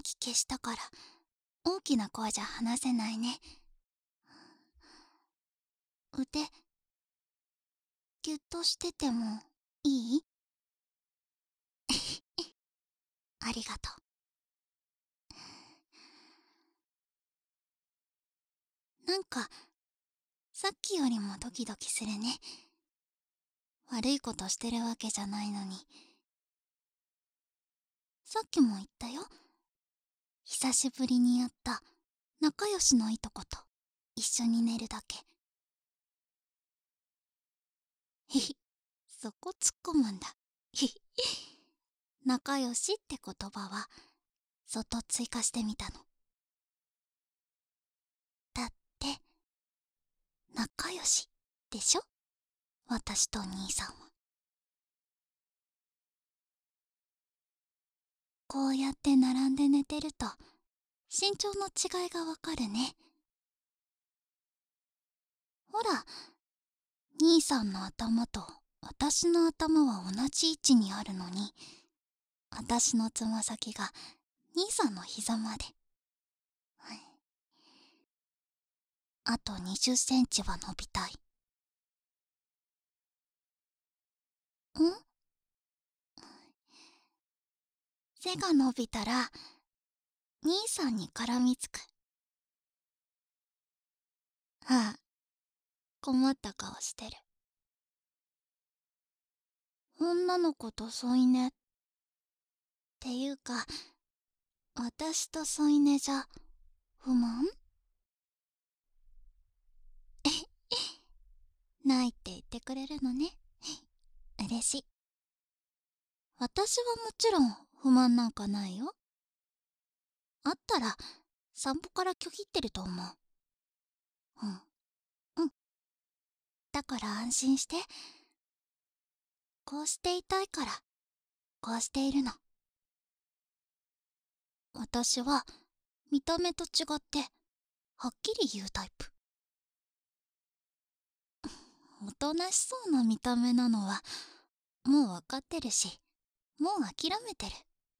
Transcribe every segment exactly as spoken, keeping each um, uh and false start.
気消したから大きな声じゃ話せないね。腕ギュッとしててもいい？ありがとう。なんかさっきよりもドキドキするね。悪いことしてるわけじゃないのに。さっきも言ったよ。久しぶりに会った仲良しのいとこと一緒に寝るだけ。ひひ、そこ突っ込むんだ。ひひ、仲良しって言葉はそっと追加してみたの。だって仲良しでしょ、私と兄さんは。こうやって並んで寝てると身長の違いがわかるね。ほら、兄さんの頭と私の頭は同じ位置にあるのに、私のつま先が兄さんの膝まで。あとにじゅっセンチは伸びたい。ん？背が伸びたら兄さんに絡みつく。ああ、困った顔してる。女の子と添い寝っていうか、私と添い寝じゃ不満？ないって言ってくれるのね。嬉しい。私はもちろん不満なんかないよ。あったら散歩から拒否ってると思う。うんうん。だから安心して。こうしていたいからこうしているの。私は見た目と違ってはっきり言うタイプ。おとなしそうな見た目なのはもう分かってるし、もう諦めてる。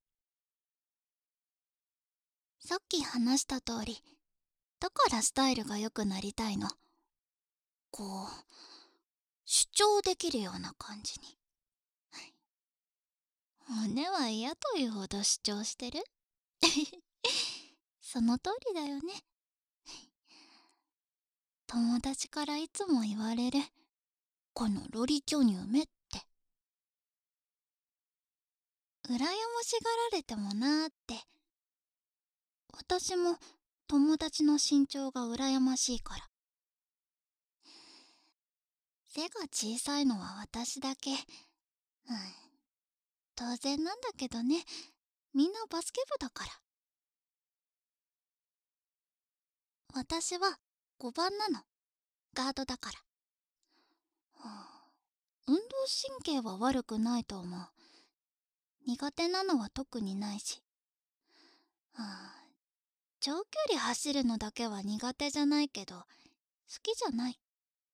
さっき話した通り、だからスタイルが良くなりたいの。こう主張できるような感じに。胸は嫌というほど主張してる。その通りだよね。友達からいつも言われる、このロリ巨乳めって。羨ましがられてもなーって。私も友達の身長が羨ましいから。背が小さいのは私だけ。うん、当然なんだけどね。みんなバスケ部だから。私はごばんなの。ガードだから。はあ、運動神経は悪くないと思う。苦手なのは特にないし。はあ、長距離走るのだけは苦手じゃないけど好きじゃない。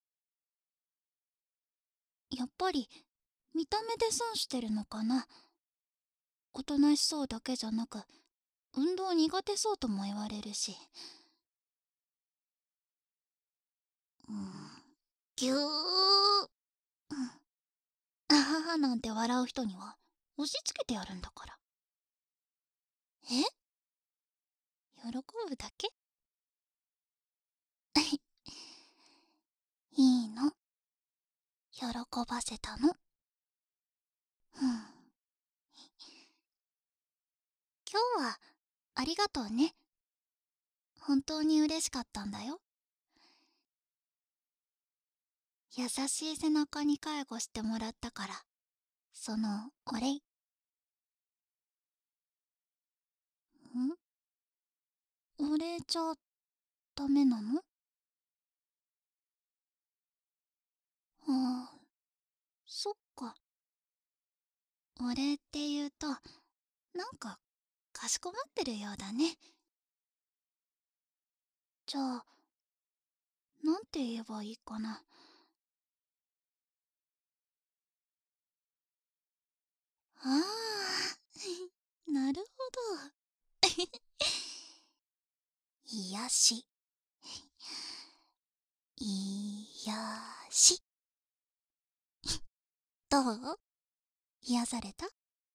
やっぱり見た目で損してるのかな。おとなしそうだけじゃなく運動苦手そうとも言われるし。うん、ぎゅー、うん、あははなんて笑う人には押し付けてやるんだから。え？喜ぶだけ？いいの、喜ばせたの。うん、今日はありがとうね。本当に嬉しかったんだよ。優しい背中に介護してもらったから、そのお礼。ん？お礼じゃダメなの？ああ、そっか。お礼って言うとなんかかしこまってるようだね。じゃあなんて言えばいいかな。ああなるほど。 癒し、癒し。どう？癒された？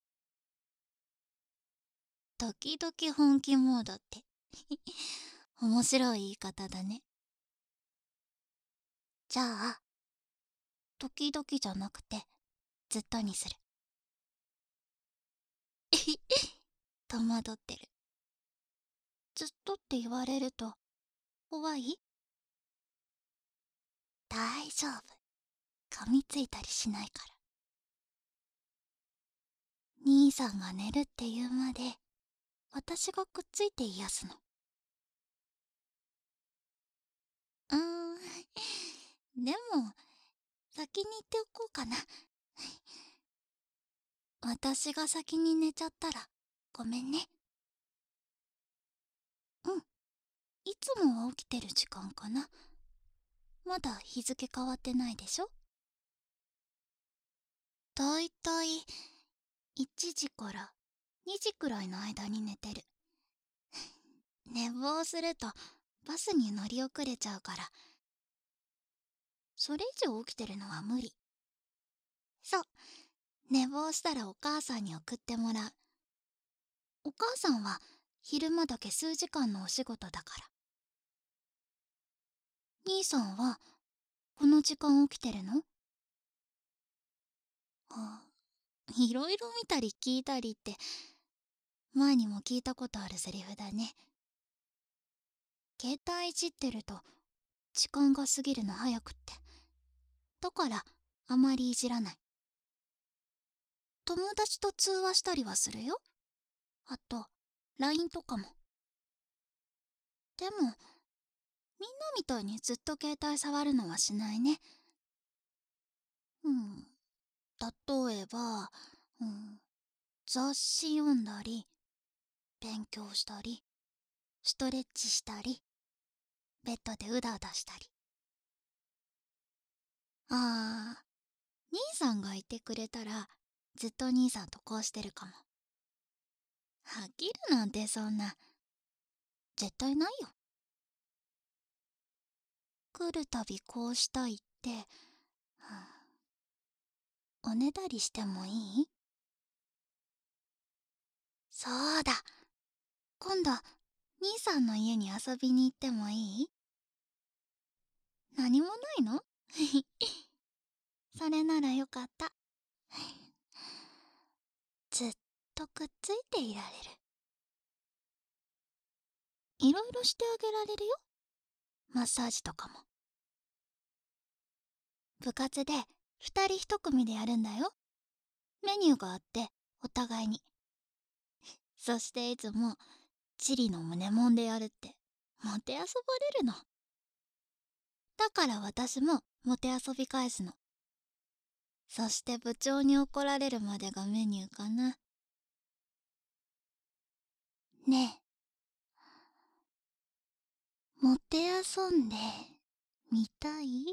時々本気モードって面白い言い方だね。じゃあ時々じゃなくてずっとにする。戸惑ってる。ずっとって言われると怖い？大丈夫、噛みついたりしないから。兄さんが寝るって言うまで私がくっついて癒すの。うーん、でも先に言っておこうかな。私が先に寝ちゃったらごめんね。うん、いつもは起きてる時間かな。まだ日付変わってないでしょ。だいたいいちじからにじくらいの間に寝てる。寝坊するとバスに乗り遅れちゃうから、それ以上起きてるのは無理。そう、寝坊したらお母さんに送ってもらう。お母さんは昼間だけ数時間のお仕事だから。兄さんはこの時間起きてるの？あ、いろいろ見たり聞いたりって前にも聞いたことあるセリフだね。携帯いじってると時間が過ぎるの早くって。だからあまりいじらない。友達と通話したりはするよ。あと ライン とかも。でもみんなみたいにずっと携帯触るのはしないね。うん、例えば、うん、雑誌読んだり勉強したりストレッチしたりベッドでうだうだしたり。あー、兄さんがいてくれたらずっと兄さんとこうしてるかも。飽きるなんてそんな絶対ないよ。来るたびこうしたいって、うん、おねだりしてもいい？そうだ、今度兄さんの家に遊びに行ってもいい？何もないの？それならよかった。ずっとくっついていられる。いろいろしてあげられるよ。マッサージとかも。部活で二人一組でやるんだよ。メニューがあってお互いに。そしていつもチリの胸もんでやるってもてあそばれるの。だから私ももてあそび返すの。そして部長に怒られるまでがメニューかな。ねえ、もてあそんでみたい？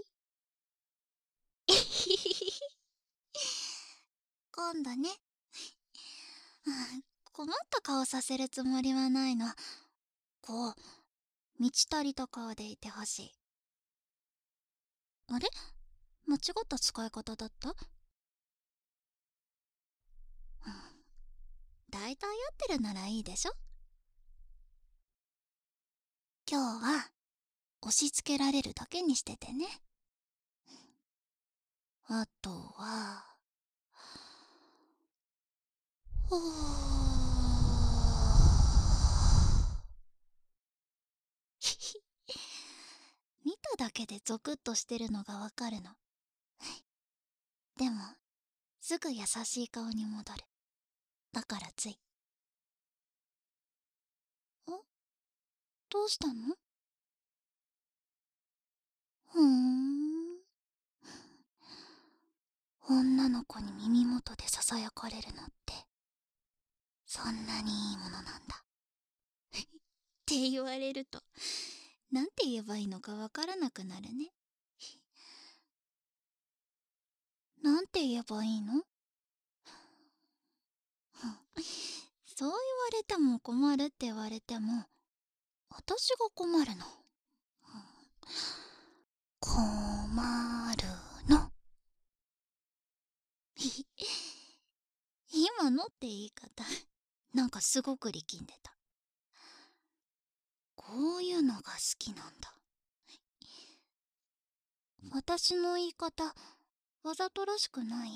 今度ね。困った顔させるつもりはないの。こう満ち足りた顔でいてほしい。あれ、間違った使い方だった？うん、大体合ってるならいいでしょ。今日は押し付けられるだけにしててね。あとはほ見ただけでゾクッとしてるのがわかるの。でもすぐ優しい顔に戻る。だからつい。お、どうしたの？ふーん、女の子に耳元でささやかれるのってそんなにいいものなんだって言われるとなんて言えばいいのかわからなくなるね。なんて言えばいいの？ そう言われても困るって言われても、私が困るの。困るの。今のって言い方、なんかすごく力んでた。こういうのが好きなんだ。私の言い方、わざとらしくない？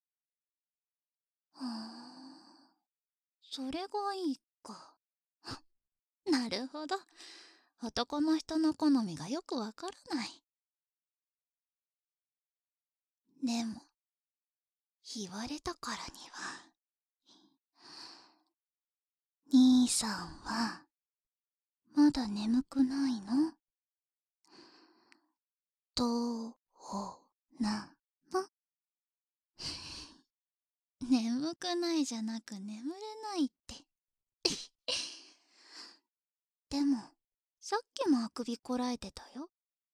はあ、それがいいか。なるほど。男の人の好みがよくわからない。でも、言われたからには。兄さんは、まだ眠くないの？どうなの？眠くないじゃなく眠れないって。でも、さっきもあくびこらえてたよ。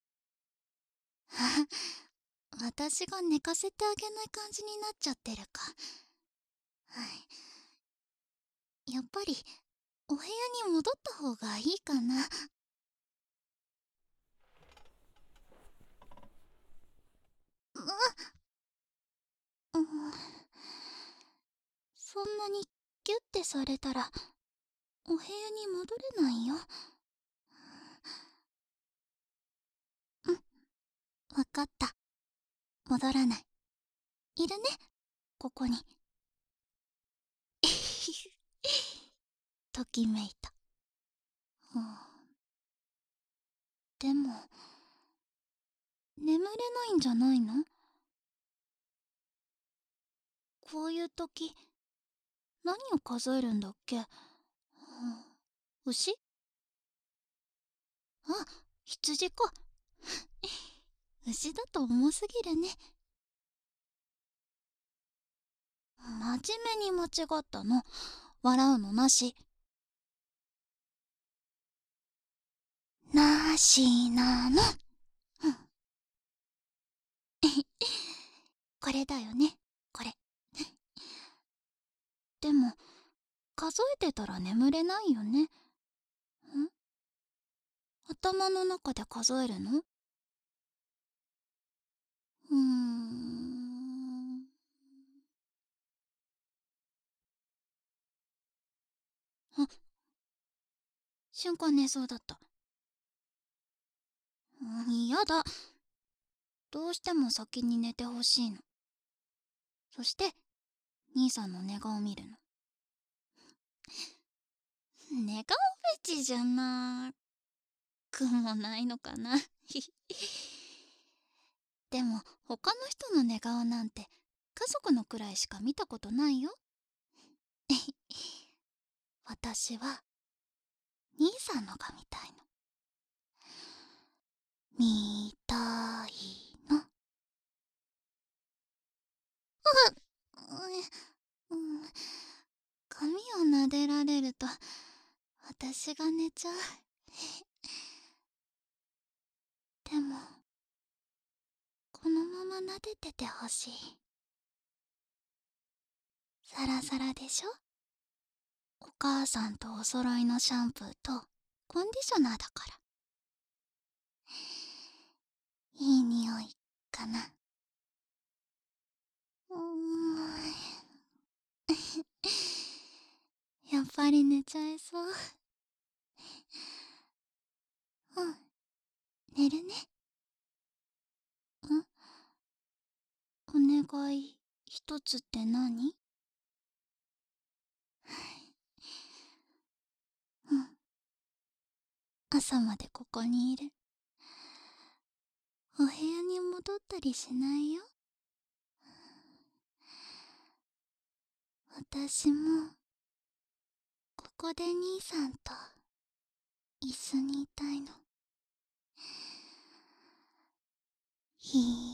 私が寝かせてあげない感じになっちゃってるか。はい。やっぱり、お部屋に戻った方がいいかな。うん、そんなにギュッてされたら、お部屋に戻れないよ。うん、わかった。戻らない。いるね、ここに。ときめいた。うん、でも、眠れないんじゃないの？こういう時、何を数えるんだっけ？うん、牛？あ、羊か。牛だと重すぎるね。真面目に間違ったの。笑うのなし。なしなの。うん。これだよね、これ。でも、数えてたら眠れないよね。ん？頭の中で数えるの？うーん。あ、瞬間寝そうだった。うん、やだ。どうしても先に寝てほしいの。そして、兄さんの寝顔見るの。寝顔フェチじゃなくもないのかな。でも、他の人の寝顔なんて、家族のくらいしか見たことないよ。私は、兄さんのが見たいの。見たいの。う、うん、髪を撫でられると、私が寝ちゃう。でも、このまま撫でててほしい。サラサラでしょ？お母さんとお揃いのシャンプーとコンディショナーだから。いい匂いかな。うーん。やっぱり寝ちゃいそう。うん、寝るね。ん？お願い一つって何？うん、朝までここにいる。お部屋に戻ったりしないよ。私もここで兄さんと一緒にいたいの。いい